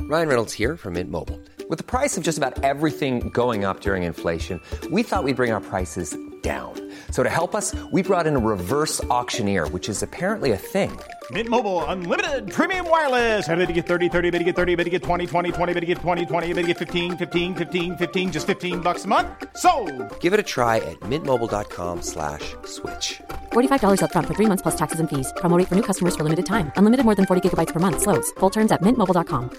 Ryan Reynolds here from Mint Mobile. With the price of just about everything going up during inflation, we thought we'd bring our prices down. So to help us, we brought in a reverse auctioneer, which is apparently a thing. Mint Mobile Unlimited Premium Wireless. How to get 30, 30, bit to get 30, bit to get 20, 20, 20, bit to get 20, 20, bit to get 15, 15, 15, 15, just $15 a month? Sold! Give it a try at mintmobile.com/switch. $45 up front for 3 months plus taxes and fees. Promo rate for new customers for limited time. Unlimited more than 40 gigabytes per month. Slows full terms at mintmobile.com.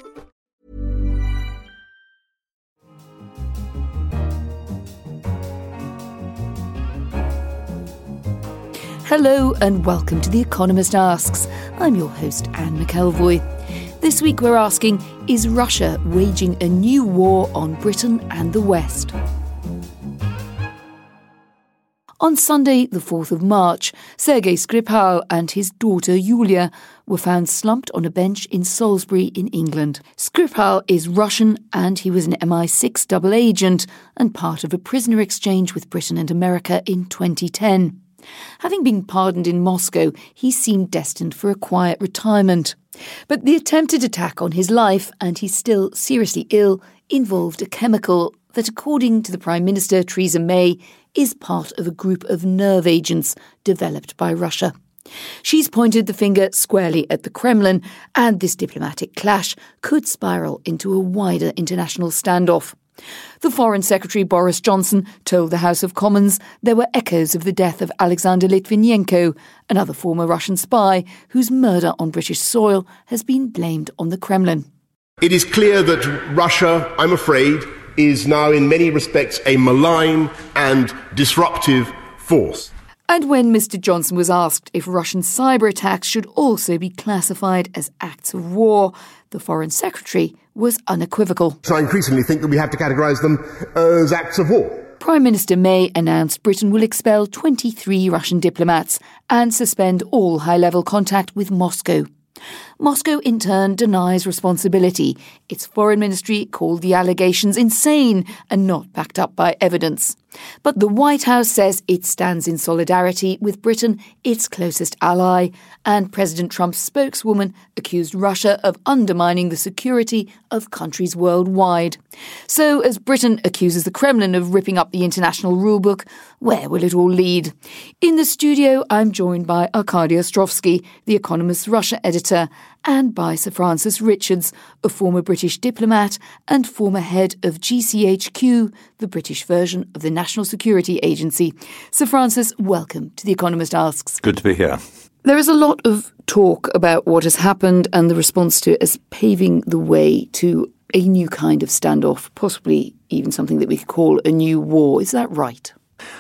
Hello and welcome to The Economist Asks. I'm your host, Anne McElvoy. This week we're asking, is Russia waging a new war on Britain and the West? On Sunday, the 4th of March, Sergei Skripal and his daughter Yulia were found slumped on a bench in Salisbury in England. Skripal is Russian and he was an MI6 double agent and part of a prisoner exchange with Britain and America in 2010. Having been pardoned in Moscow, he seemed destined for a quiet retirement. But the attempted attack on his life, and he's still seriously ill, involved a chemical that, according to the Prime Minister Theresa May, is part of a group of nerve agents developed by Russia. She's pointed the finger squarely at the Kremlin, and this diplomatic clash could spiral into a wider international standoff. The Foreign Secretary Boris Johnson told the House of Commons there were echoes of the death of Alexander Litvinenko, another former Russian spy whose murder on British soil has been blamed on the Kremlin. It is clear that Russia, I'm afraid, is now in many respects a malign and disruptive force. And when Mr. Johnson was asked if Russian cyber attacks should also be classified as acts of war, the Foreign Secretary was unequivocal. So I increasingly think that we have to categorise them as acts of war. Prime Minister May announced Britain will expel 23 Russian diplomats and suspend all high-level contact with Moscow. Moscow, in turn, denies responsibility. Its foreign ministry called the allegations insane and not backed up by evidence. But the White House says it stands in solidarity with Britain, its closest ally, and President Trump's spokeswoman accused Russia of undermining the security of countries worldwide. So, as Britain accuses the Kremlin of ripping up the international rulebook, where will it all lead? In the studio, I'm joined by Arkady Ostrovsky, The Economist's Russia editor, and by Sir Francis Richards, a former British diplomat and former head of GCHQ, the British version of the National Security Agency. Sir Francis, welcome to The Economist Asks. Good to be here. There is a lot of talk about what has happened and the response to it as paving the way to a new kind of standoff, possibly even something that we could call a new war. Is that right?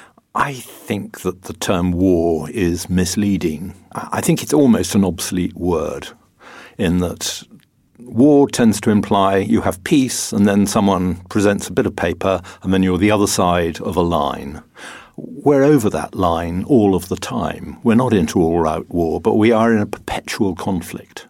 I think that the term war is misleading. I think it's almost an obsolete word in that war tends to imply you have peace and then someone presents a bit of paper and then you're the other side of a line. We're over that line all of the time. We're not into all-out war, but we are in a perpetual conflict,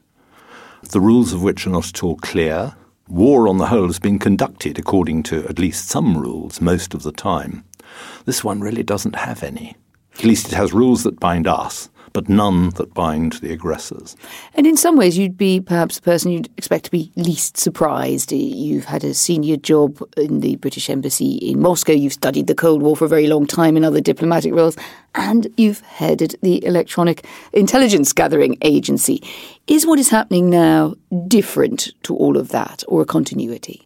the rules of which are not at all clear. War on the whole has been conducted according to at least some rules most of the time. This one really doesn't have any. At least it has rules that bind us, but none that bind the aggressors. And in some ways, you'd be perhaps the person you'd expect to be least surprised. You've had a senior job in the British Embassy in Moscow. You've studied the Cold War for a very long time in other diplomatic roles. And you've headed the Electronic Intelligence Gathering Agency. Is what is happening now different to all of that, or a continuity?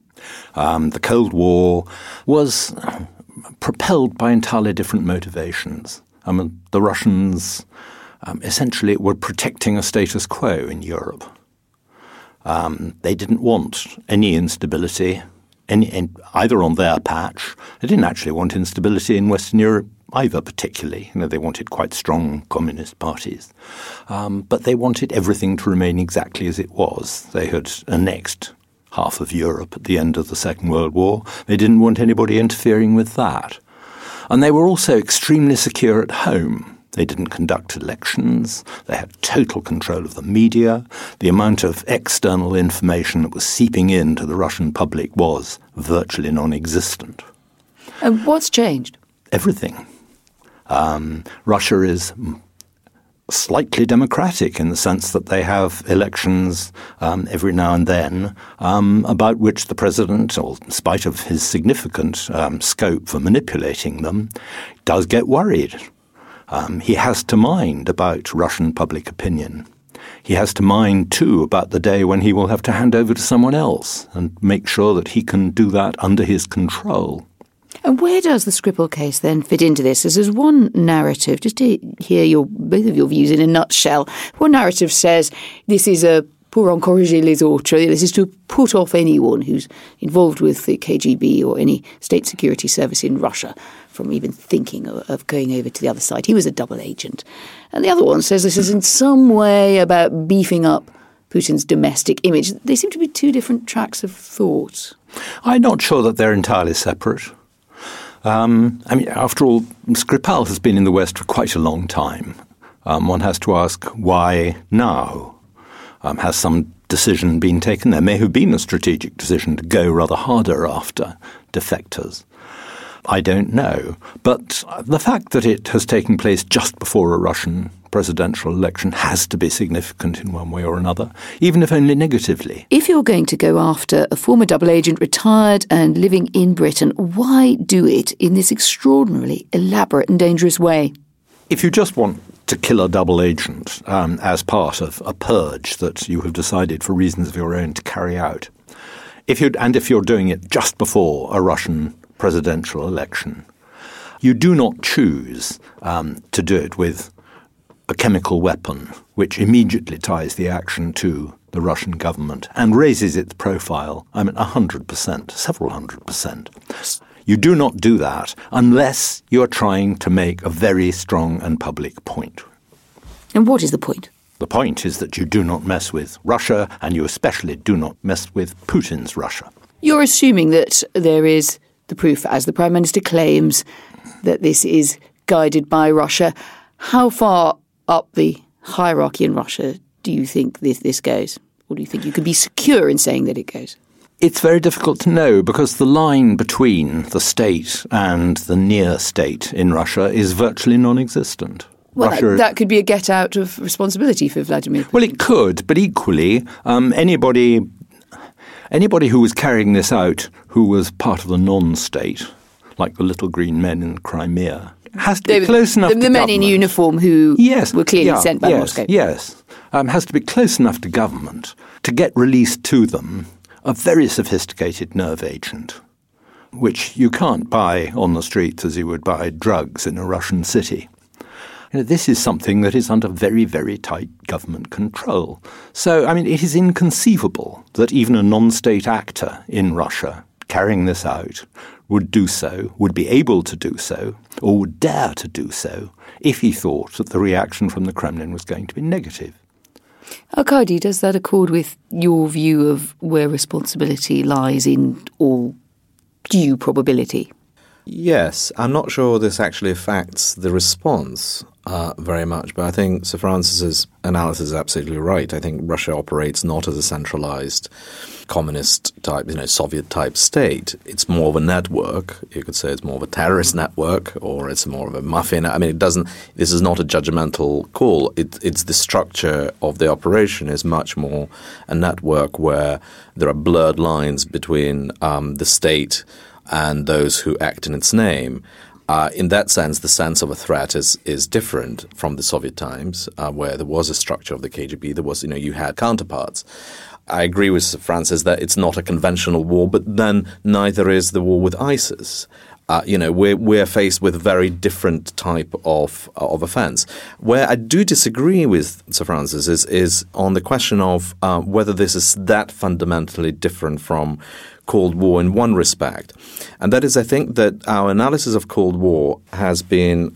The Cold War was propelled by entirely different motivations. The Russians essentially were protecting a status quo in Europe. They didn't want any instability either on their patch. They didn't actually want instability in Western Europe either particularly. They wanted quite strong communist parties. But they wanted everything to remain exactly as it was. They had annexed half of Europe at the end of the Second World War. They didn't want anybody interfering with that. And they were also extremely secure at home. They didn't conduct elections. They had total control of the media. The amount of external information that was seeping into the Russian public was virtually non-existent. And what's changed? Everything. Russia is slightly democratic in the sense that they have elections every now and then about which the president, or in spite of his significant scope for manipulating them, does get worried. He has to mind about Russian public opinion. He has to mind, too, about the day when he will have to hand over to someone else and make sure that he can do that under his control. And where does the Skripal case then fit into this? As there's one narrative, just to hear both of your views in a nutshell. One narrative says this is a pour encourager les autres. This is to put off anyone who's involved with the KGB or any state security service in Russia from even thinking of going over to the other side. He was a double agent. And the other one says this is in some way about beefing up Putin's domestic image. They seem to be two different tracks of thought. I'm not sure that they're entirely separate. After all, Skripal has been in the West for quite a long time. One has to ask, why now? Has some decision been taken? There may have been a strategic decision to go rather harder after defectors. I don't know. But the fact that it has taken place just before a Russian presidential election has to be significant in one way or another, even if only negatively. If you're going to go after a former double agent, retired and living in Britain, why do it in this extraordinarily elaborate and dangerous way? If you just want to kill a double agent as part of a purge that you have decided for reasons of your own to carry out, if you're doing it just before a Russian presidential election, you do not choose to do it with a chemical weapon which immediately ties the action to the Russian government and raises its profile, 100%, several 100%. You do not do that unless you are trying to make a very strong and public point. And what is the point? The point is that you do not mess with Russia, and you especially do not mess with Putin's Russia. You're assuming that there is the proof, as the Prime Minister claims, that this is guided by Russia. How far up the hierarchy in Russia do you think this goes? Or do you think you could be secure in saying that it goes? It's very difficult to know because the line between the state and the near state in Russia is virtually non-existent. Well, that could be a get-out of responsibility for Vladimir Putin. Well, it could, but equally, anybody who was carrying this out who was part of the non-state, like the little green men in Crimea, has to be close enough to government. The men in uniform who were clearly sent by Moscow. Yes, has to be close enough to government to get released to them a very sophisticated nerve agent, which you can't buy on the streets as you would buy drugs in a Russian city. This is something that is under very, very tight government control. So, it is inconceivable that even a non-state actor in Russia carrying this out would do so, would be able to do so, or would dare to do so, if he thought that the reaction from the Kremlin was going to be negative. Arkady, does that accord with your view of where responsibility lies in all due probability? Yes, I'm not sure this actually affects the response very much, but I think Sir Francis's analysis is absolutely right. I think Russia operates not as a centralized communist type, Soviet type state. It's more of a network. You could say it's more of a terrorist network, or it's more of a mafia. This is not a judgmental call. It's the structure of the operation is much more a network where there are blurred lines between the state and those who act in its name. In that sense, the sense of a threat is different from the Soviet times, where there was a structure of the KGB. There was, you had counterparts. I agree with Sir Francis that it's not a conventional war, but then neither is the war with ISIS. We're faced with a very different type of offense. Where I do disagree with Sir Francis is on the question of whether this is that fundamentally different from Cold War in one respect. And that is, I think that our analysis of Cold War has been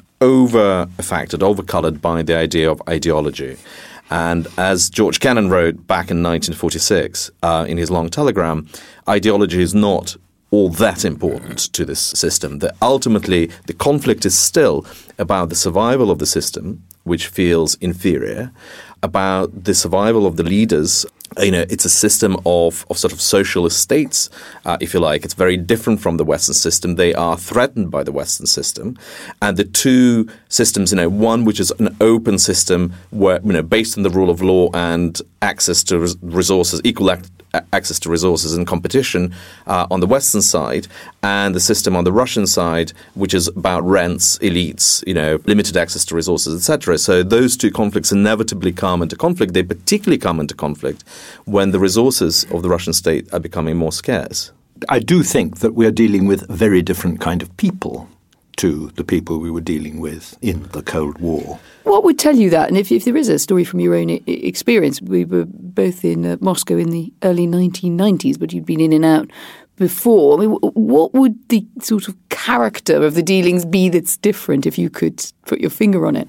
over-colored by the idea of ideology. And as George Kennan wrote back in 1946 in his long telegram, ideology is not all that important to this system. That ultimately, the conflict is still about the survival of the system, which feels inferior, about the survival of the leaders It's a system of sort of socialist states, if you like. It's very different from the Western system. They are threatened by the Western system. And the two systems, one which is an open system where, based on the rule of law and access to resources, equal access to resources and competition on the Western side, and the system on the Russian side, which is about rents, elites, limited access to resources, etc. So those two conflicts inevitably come into conflict. They particularly come into conflict when the resources of the Russian state are becoming more scarce. I do think that we are dealing with a very different kind of people to the people we were dealing with in the Cold War. What would tell you that? And if there is a story from your own experience, we were both in Moscow in the early 1990s, but you'd been in and out before. I mean, what would the sort of character of the dealings be that's different, if you could put your finger on it?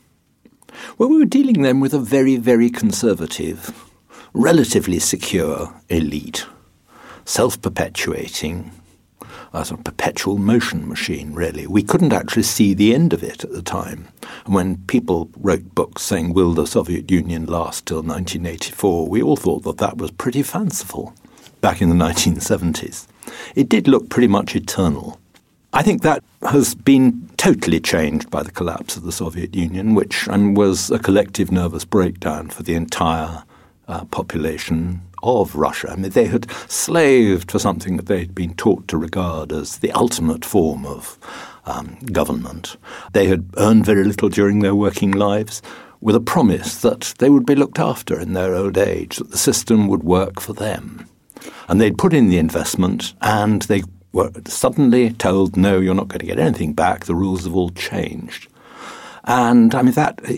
Well, we were dealing then with a very, very conservative, relatively secure elite, self-perpetuating, a sort of perpetual motion machine, really. We couldn't actually see the end of it at the time. And when people wrote books saying, will the Soviet Union last till 1984, we all thought that that was pretty fanciful back in the 1970s. It did look pretty much eternal. I think that has been totally changed by the collapse of the Soviet Union, which was a collective nervous breakdown for the entire population of Russia. I mean, they had slaved for something that they'd been taught to regard as the ultimate form of government. They had earned very little during their working lives, with a promise that they would be looked after in their old age, that the system would work for them. And they'd put in the investment, and they were suddenly told, no, you're not going to get anything back, the rules have all changed. And I mean,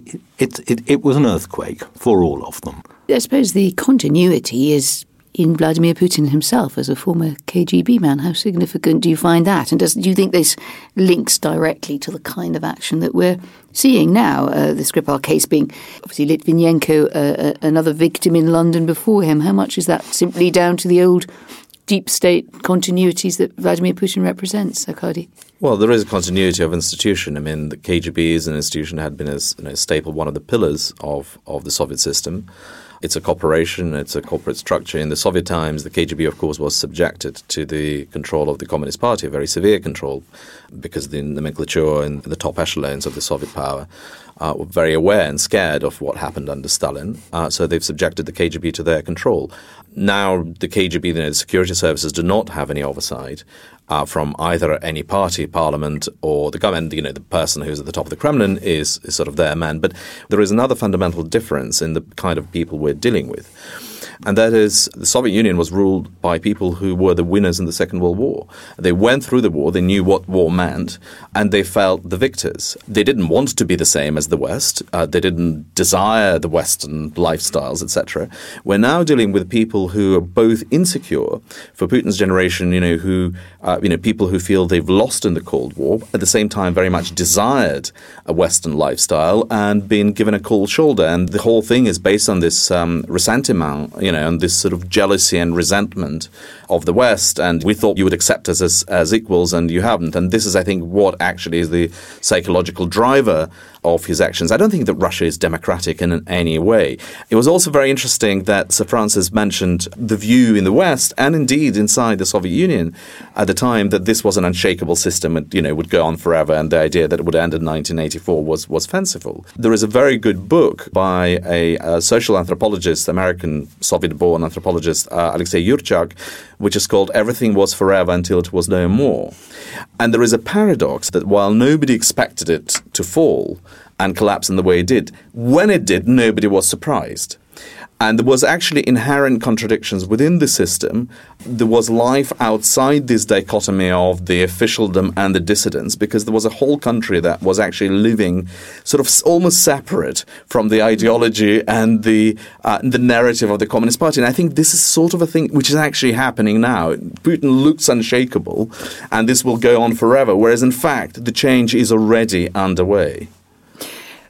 it was an earthquake for all of them. I suppose the continuity is in Vladimir Putin himself as a former KGB man. How significant do you find that? And do you think this links directly to the kind of action that we're seeing now? The Skripal case being obviously Litvinenko, another victim in London before him. How much is that simply down to the old deep state continuities that Vladimir Putin represents, Arkady? Well, there is a continuity of institution. I mean, the KGB as an institution had been a staple, one of the pillars of the Soviet system. It's a corporation, it's a corporate structure. In the Soviet times, the KGB, of course, was subjected to the control of the Communist Party, a very severe control, because the nomenclature and the top echelons of the Soviet power were very aware and scared of what happened under Stalin. So they've subjected the KGB to their control. Now, the KGB, the security services, do not have any oversight from either any party, parliament, or the government. The person who's at the top of the Kremlin is sort of their man. But there is another fundamental difference in the kind of people we're dealing with. And that is, the Soviet Union was ruled by people who were the winners in the Second World War. They went through the war, they knew what war meant, and they felt the victors. They didn't want to be the same as the West. They didn't desire the Western lifestyles, etc. We're now dealing with people who are both insecure for Putin's generation, who people who feel they've lost in the Cold War, at the same time very much desired a Western lifestyle and been given a cold shoulder. And the whole thing is based on this ressentiment, and this sort of jealousy and resentment of the West. And we thought you would accept us as equals, and you haven't. And this is, I think, what actually is the psychological driver of his actions. I don't think that Russia is democratic in any way. It was also very interesting that Sir Francis mentioned the view in the West, and indeed inside the Soviet Union at the time, that this was an unshakable system and, would go on forever, and the idea that it would end in 1984 was fanciful. There is a very good book by a social anthropologist, American Soviet-born anthropologist, Alexei Yurchak, which is called Everything Was Forever Until It Was No More. And there is a paradox that while nobody expected it to fall and collapse in the way it did, when it did, nobody was surprised. And there was actually inherent contradictions within the system. There was life outside this dichotomy of the officialdom and the dissidents, because there was a whole country that was actually living sort of almost separate from the ideology and the narrative of the Communist Party. And I think this is sort of a thing which is actually happening now. Putin looks unshakable, and this will go on forever, whereas in fact the change is already underway.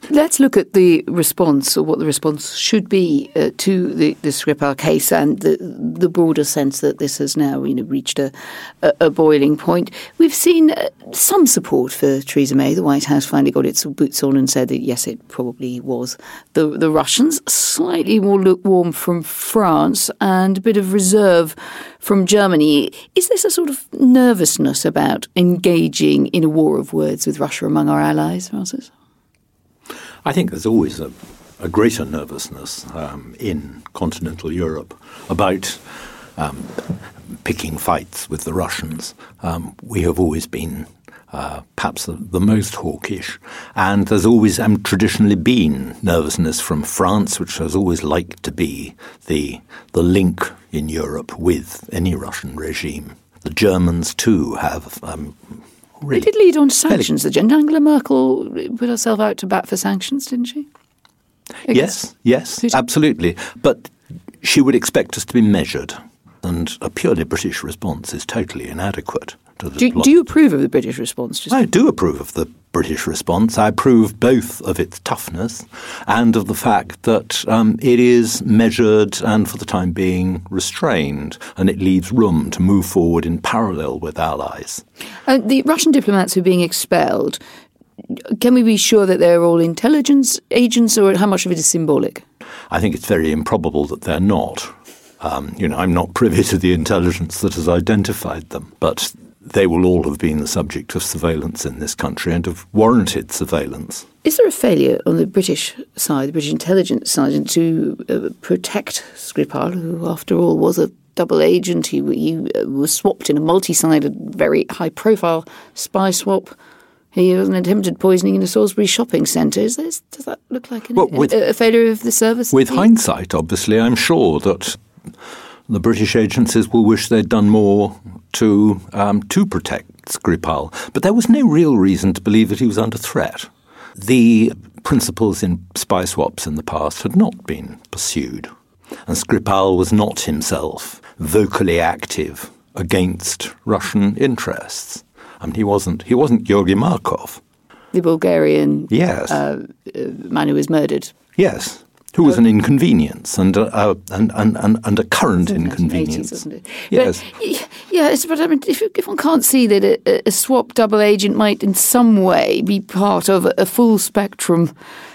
Let's look at the response, or what the response should be to the Skripal case, and the broader sense that this has now reached a boiling point. We've seen some support for Theresa May. The White House finally got its boots on and said that, yes, it probably was the Russians. Slightly more lukewarm from France and a bit of reserve from Germany. Is this a sort of nervousness about engaging in a war of words with Russia among our allies, Francis? I think there's always a greater nervousness in continental Europe about picking fights with the Russians. We have always been perhaps the most hawkish, and there's always traditionally been nervousness from France, which has always liked to be the link in Europe with any Russian regime. The Germans too have really. They did lead on sanctions. Angela Merkel put herself out to bat for sanctions, didn't she? Yes, absolutely. But she would expect us to be measured, and a purely British response is totally inadequate. Do you approve of the British response? I do approve of the British response. I approve both of its toughness and of the fact that it is measured and, for the time being, restrained, and it leaves room to move forward in parallel with allies. The Russian diplomats who are being expelled, can we be sure that they're all intelligence agents, or how much of it is symbolic? I think it's very improbable that they're not. I'm not privy to the intelligence that has identified them, but they will all have been the subject of surveillance in this country and of warranted surveillance. Is there a failure on the British side, the British intelligence side, to protect Skripal, who, after all, was a double agent? He was swapped in a multi-sided, very high-profile spy swap. He was an attempted poisoning in a Salisbury shopping centre. Does that look like a failure of the service? With hindsight, obviously, I'm sure that the British agencies will wish they'd done more to protect Skripal. But there was no real reason to believe that he was under threat. The principles in spy swaps in the past had not been pursued, and Skripal was not himself vocally active against Russian interests. He wasn't Georgy Markov, the Bulgarian yes. Man who was murdered. Yes. Who was an inconvenience and a current inconvenience. 80s, wasn't it? Yes. But I mean, if one can't see that a swap double agent might in some way be part of a full spectrum,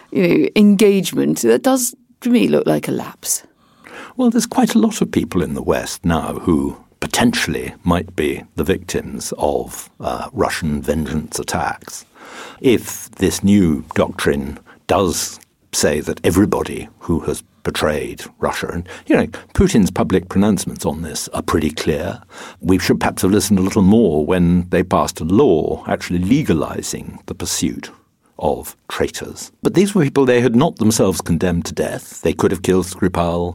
engagement, that does to me look like a lapse. Well, there's quite a lot of people in the West now who potentially might be the victims of Russian vengeance attacks. If this new doctrine does say that everybody who has betrayed Russia, and Putin's public pronouncements on this are pretty clear. We should perhaps have listened a little more when they passed a law actually legalizing the pursuit of traitors. But these were people they had not themselves condemned to death. They could have killed Skripal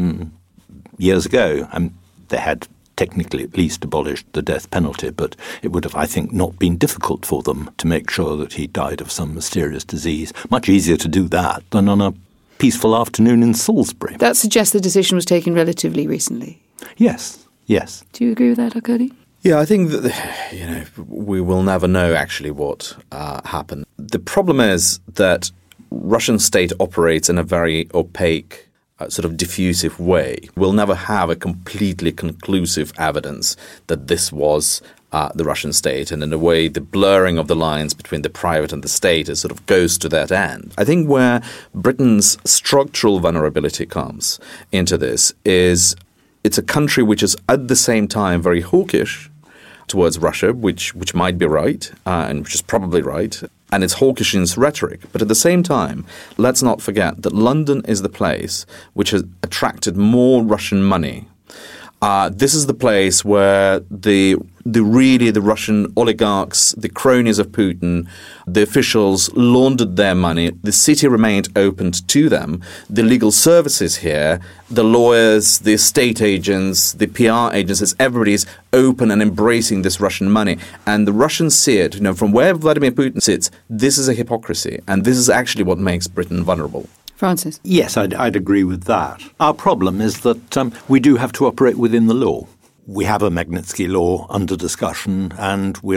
years ago, and they had technically at least abolished the death penalty, but it would have, I think, not been difficult for them to make sure that he died of some mysterious disease. Much easier to do that than on a peaceful afternoon in Salisbury. That suggests the decision was taken relatively recently. Yes. Do you agree with that, Arkady? Yeah, I think that, we will never know actually what happened. The problem is that Russian state operates in a very opaque sort of diffusive way. We'll never have a completely conclusive evidence that this was the Russian state, and in a way the blurring of the lines between the private and the state sort of goes to that end. I think where Britain's structural vulnerability comes into this is it's a country which is at the same time very hawkish towards Russia, which might be right, and which is probably right, and it's hawkish in its rhetoric. But at the same time, let's not forget that London is the place which has attracted more Russian money. This is the place where the Russian oligarchs, the cronies of Putin, the officials laundered their money. The city remained open to them. The legal services here, the lawyers, the estate agents, the PR agencies, everybody's open and embracing this Russian money. And the Russians see it, from where Vladimir Putin sits, this is a hypocrisy. And this is actually what makes Britain vulnerable. Francis? Yes, I'd agree with that. Our problem is that we do have to operate within the law. We have a Magnitsky law under discussion, and we'll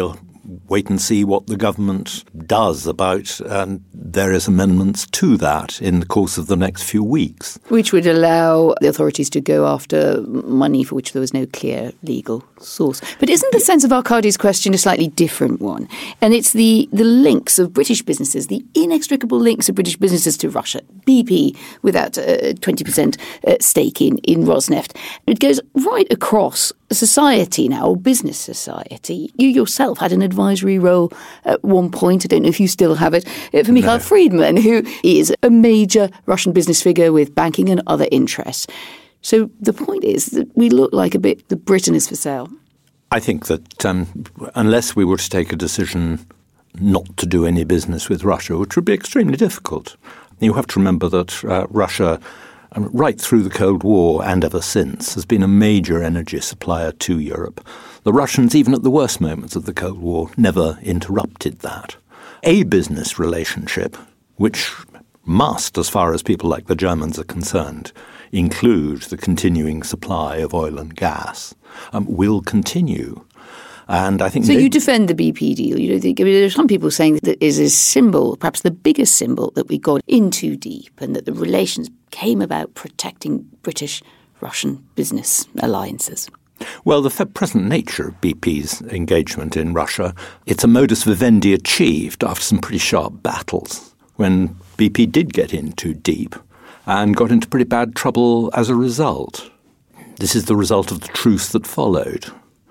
wait and see what the government does about various amendments to that in the course of the next few weeks. Which would allow the authorities to go after money for which there was no clear legal source. But isn't the sense of Arkadi's question a slightly different one? And it's the links of British businesses, the inextricable links of British businesses to Russia. BP, without a 20% stake in Rosneft. It goes right across society now, business society. You yourself had an advisory role at one point, I don't know if you still have it, for Mikhail Friedman, who is a major Russian business figure with banking and other interests. So the point is that we look like a bit the Britain is for sale. I think that unless we were to take a decision not to do any business with Russia, which would be extremely difficult, you have to remember that Russia, right through the Cold War and ever since, has been a major energy supplier to Europe. The Russians, even at the worst moments of the Cold War, never interrupted that. A business relationship, which must, as far as people like the Germans are concerned, include the continuing supply of oil and gas, will continue. And I think so. You defend the BP deal. You don't think? I mean, there are some people saying that it is a symbol, perhaps the biggest symbol, that we got in too deep, and that the relations came about protecting British-Russian business alliances. Well, the present nature of BP's engagement in Russia, it's a modus vivendi achieved after some pretty sharp battles, when BP did get in too deep and got into pretty bad trouble as a result. This is the result of the truce that followed.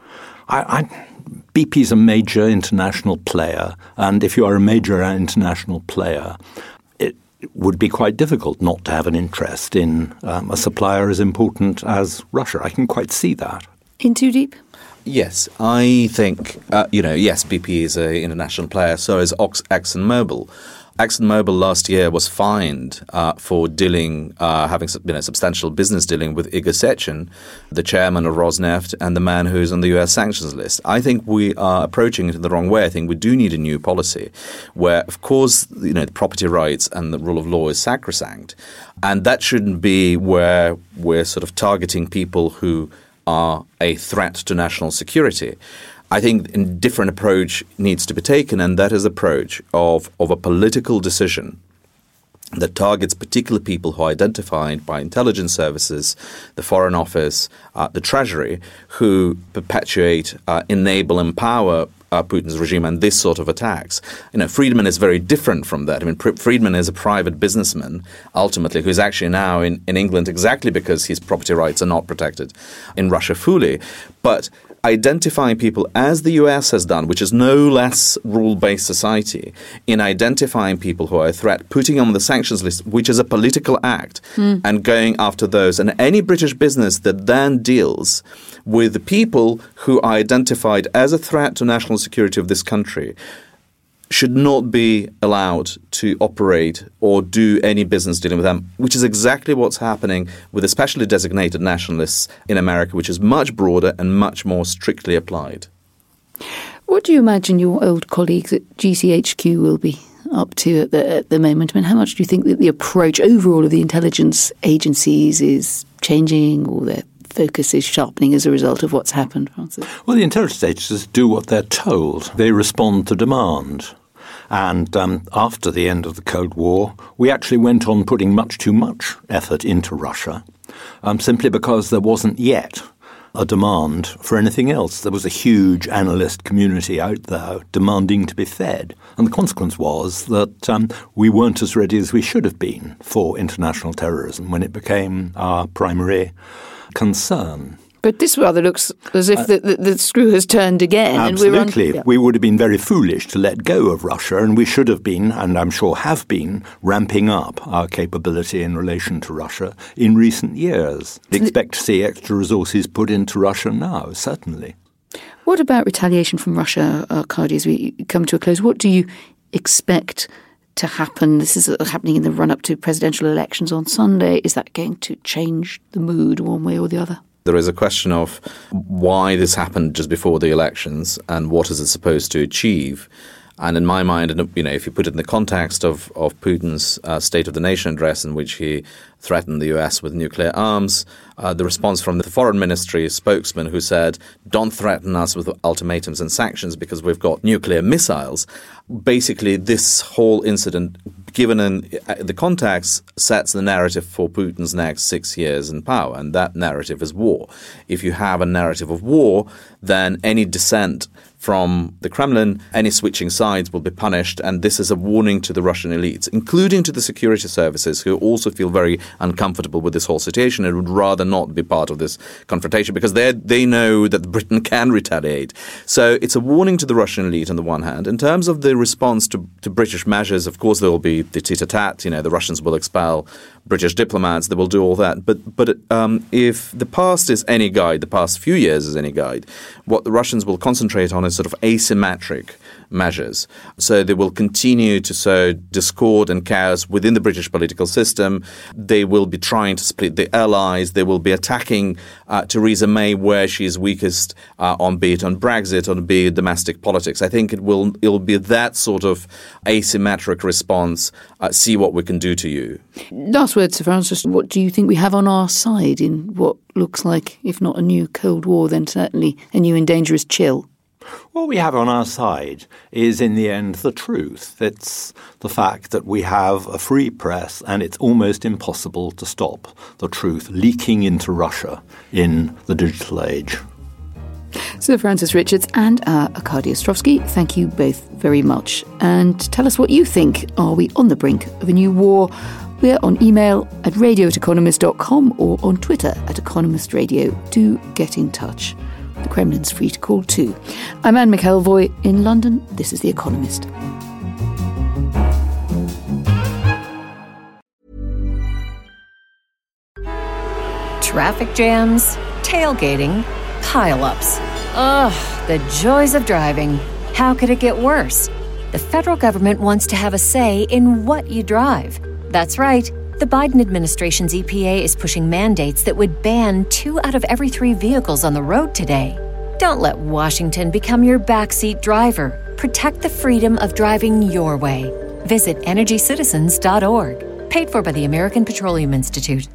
BP is a major international player, and if you are a major international player, it would be quite difficult not to have an interest in a supplier as important as Russia. I can quite see that. In too deep? Yes, I think, yes, BP is an international player, so is ExxonMobil. ExxonMobil last year was fined for having substantial business dealing with Igor Sechin, the chairman of Rosneft, and the man who's on the U.S. sanctions list. I think we are approaching it in the wrong way. I think we do need a new policy where, of course, the property rights and the rule of law is sacrosanct. And that shouldn't be where we're sort of targeting people who are a threat to national security. I think a different approach needs to be taken, and that is the approach of a political decision that targets particular people who are identified by intelligence services, the Foreign Office, the Treasury, who perpetuate, enable, empower Putin's regime and this sort of attacks. Friedman is very different from that. I mean, Friedman is a private businessman, ultimately, who is actually now in England exactly because his property rights are not protected in Russia fully. But identifying people, as the US has done, which is no less rule-based society, in identifying people who are a threat, putting on the sanctions list, which is a political act, and going after those. And any British business that then deals with the people who are identified as a threat to national security of this country should not be allowed to operate or do any business dealing with them, which is exactly what's happening with the specially designated nationalists in America, which is much broader and much more strictly applied. What do you imagine your old colleagues at GCHQ will be up to at the moment? I mean, how much do you think that the approach overall of the intelligence agencies is changing, or their focus is sharpening as a result of what's happened, Francis? Well, the intelligence agencies do what they're told. They respond to demand. And after the end of the Cold War, we actually went on putting much too much effort into Russia, simply because there wasn't yet a demand for anything else. There was a huge analyst community out there demanding to be fed. And the consequence was that we weren't as ready as we should have been for international terrorism when it became our primary concern. But this rather looks as if the screw has turned again. Absolutely. And we would have been very foolish to let go of Russia, and we should have been, and I'm sure have been, ramping up our capability in relation to Russia in recent years. Expect to see extra resources put into Russia now, certainly. What about retaliation from Russia, Arkady, as we come to a close? What do you expect to happen? This is happening in the run-up to presidential elections on Sunday. Is that going to change the mood one way or the other? There is a question of why this happened just before the elections and what is it supposed to achieve. And in my mind, if you put it in the context of Putin's State of the Nation address, in which he threaten the US with nuclear arms. The response from the foreign ministry spokesman who said, don't threaten us with ultimatums and sanctions because we've got nuclear missiles. Basically, this whole incident, given the context, sets the narrative for Putin's next 6 years in power, and that narrative is war. If you have a narrative of war, then any dissent from the Kremlin, any switching sides will be punished, and this is a warning to the Russian elites, including to the security services, who also feel very uncomfortable with this whole situation and would rather not be part of this confrontation because they know that Britain can retaliate. So it's a warning to the Russian elite on the one hand. In terms of the response to British measures, of course there will be the tit-a-tat, the Russians will expel British diplomats, they will do all that. But if the past is any guide, the past few years is any guide, what the Russians will concentrate on is sort of asymmetric measures. So they will continue to sow discord and chaos within the British political system. They will be trying to split the allies. They will be attacking Theresa May where she is weakest, be it on Brexit, on be it domestic politics. I think it'll be that sort of asymmetric response. See what we can do to you. Last word, Sir Francis. What do you think we have on our side in what looks like, if not a new Cold War, then certainly a new and dangerous chill? What we have on our side is, in the end, the truth. It's the fact that we have a free press and it's almost impossible to stop the truth leaking into Russia in the digital age. Sir Francis Richards and Arkady Ostrovsky, thank you both very much. And tell us what you think. Are we on the brink of a new war? We're on email at radio@economist.com or on Twitter @economistradio. Do get in touch. The Kremlin's free to call too. I'm Anne McElvoy in London. This is The Economist. Traffic jams, tailgating, pile-ups. Ugh, the joys of driving. How could it get worse? The federal government wants to have a say in what you drive. That's right. The Biden administration's EPA is pushing mandates that would ban 2 out of every 3 vehicles on the road today. Don't let Washington become your backseat driver. Protect the freedom of driving your way. Visit EnergyCitizens.org. Paid for by the American Petroleum Institute.